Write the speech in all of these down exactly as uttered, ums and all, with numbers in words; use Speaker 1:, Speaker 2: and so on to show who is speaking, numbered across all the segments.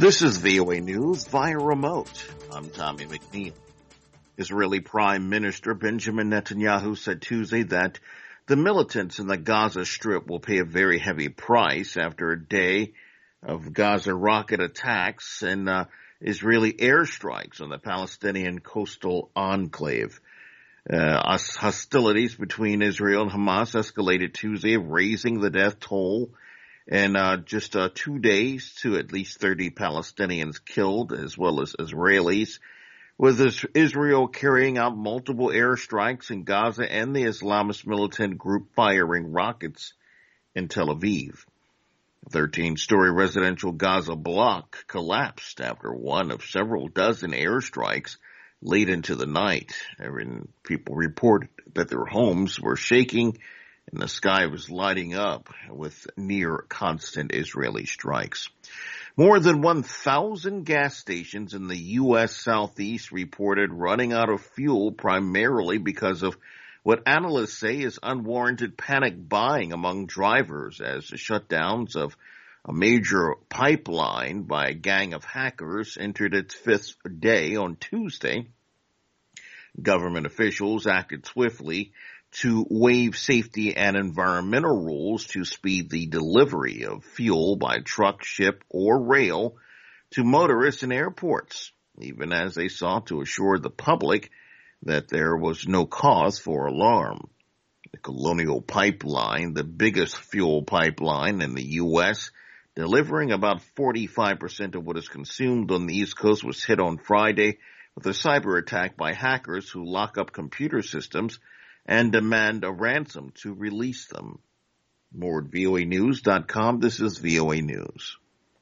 Speaker 1: This is V O A News via remote. I'm Tommy McNeil. Israeli Prime Minister Benjamin Netanyahu said Tuesday that the militants in the Gaza Strip will pay a very heavy price after a day of Gaza rocket attacks and uh, Israeli airstrikes on the Palestinian coastal enclave. Uh, hostilities between Israel and Hamas escalated Tuesday, raising the death toll in uh, just uh, two days to at least thirty Palestinians killed, as well as Israelis, with Israel carrying out multiple airstrikes in Gaza and the Islamist militant group firing rockets in Tel Aviv. A thirteen-story residential Gaza block collapsed after one of several dozen airstrikes late into the night. And people reported that their homes were shaking and the sky was lighting up with near constant Israeli strikes. More than one thousand gas stations in the U S Southeast reported running out of fuel primarily because of what analysts say is unwarranted panic buying among drivers as the shutdowns of a major pipeline by a gang of hackers entered its fifth day on Tuesday. Government officials acted swiftly to waive safety and environmental rules to speed the delivery of fuel by truck, ship, or rail to motorists in airports, even as they sought to assure the public that there was no cause for alarm. The Colonial Pipeline, the biggest fuel pipeline in the U S, delivering about forty-five percent of what is consumed on the East Coast, was hit on Friday with a cyber attack by hackers who lock up computer systems and demand a ransom to release them. More at V O A news dot com. This is V O A News.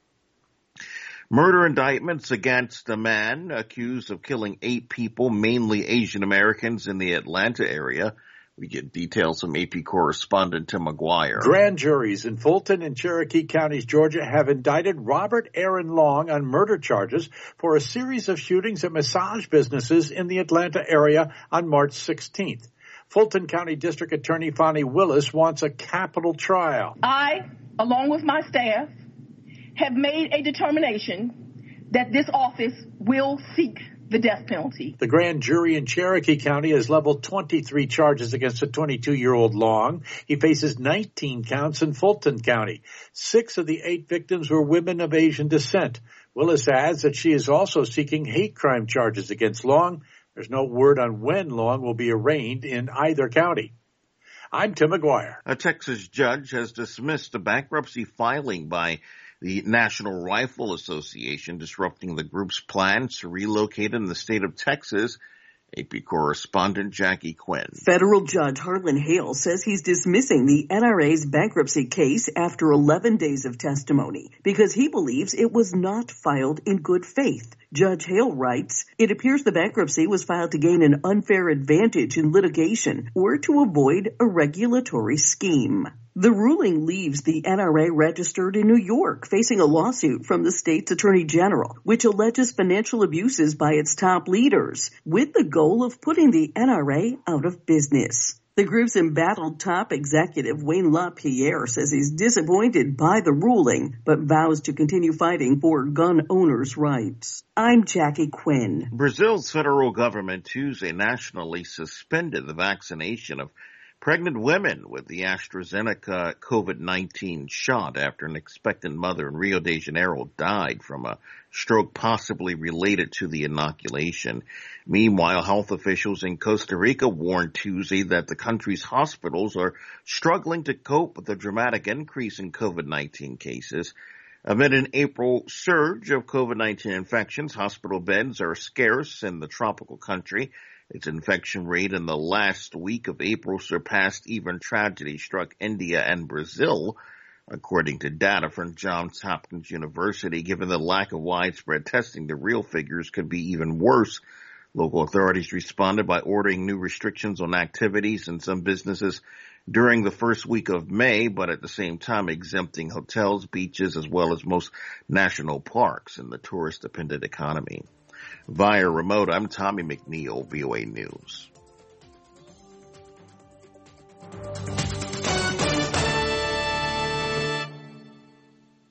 Speaker 1: Murder indictments against a man accused of killing eight people, mainly Asian Americans, in the Atlanta area. We get details from A P correspondent Tim McGuire.
Speaker 2: Grand juries in Fulton and Cherokee counties, Georgia, have indicted Robert Aaron Long on murder charges for a series of shootings at massage businesses in the Atlanta area on March sixteenth. Fulton County District Attorney Fonnie Willis wants a capital trial.
Speaker 3: I, along with my staff, have made a determination that this office will seek the death penalty.
Speaker 2: The grand jury in Cherokee County has leveled twenty-three charges against a twenty-two-year-old Long. He faces nineteen counts in Fulton County. Six of the eight victims were women of Asian descent. Willis adds that she is also seeking hate crime charges against Long. There's no word on when Long will be arraigned in either county. I'm Tim McGuire.
Speaker 1: A Texas judge has dismissed a bankruptcy filing by the National Rifle Association, disrupting the group's plans to relocate in the state of Texas. A P correspondent Jackie Quinn.
Speaker 4: Federal Judge Harlan Hale says he's dismissing the N R A's bankruptcy case after eleven days of testimony because he believes it was not filed in good faith. Judge Hale writes, it appears the bankruptcy was filed to gain an unfair advantage in litigation or to avoid a regulatory scheme. The ruling leaves the N R A registered in New York, facing a lawsuit from the state's attorney general, which alleges financial abuses by its top leaders, with the goal of putting the N R A out of business. The group's embattled top executive, Wayne LaPierre, says he's disappointed by the ruling, but vows to continue fighting for gun owners' rights. I'm Jackie Quinn.
Speaker 1: Brazil's federal government Tuesday nationally suspended the vaccination of pregnant women with the AstraZeneca COVID nineteen shot after an expectant mother in Rio de Janeiro died from a stroke possibly related to the inoculation. Meanwhile, health officials in Costa Rica warned Tuesday that the country's hospitals are struggling to cope with the dramatic increase in COVID nineteen cases. Amid an April surge of COVID nineteen infections, hospital beds are scarce in the tropical country. Its infection rate in the last week of April surpassed even tragedy-struck India and Brazil, according to data from Johns Hopkins University. Given the lack of widespread testing, the real figures could be even worse. Local authorities responded by ordering new restrictions on activities in some businesses during the first week of May, but at the same time exempting hotels, beaches, as well as most national parks in the tourist-dependent economy. Via remote, I'm Tommy McNeil, V O A News.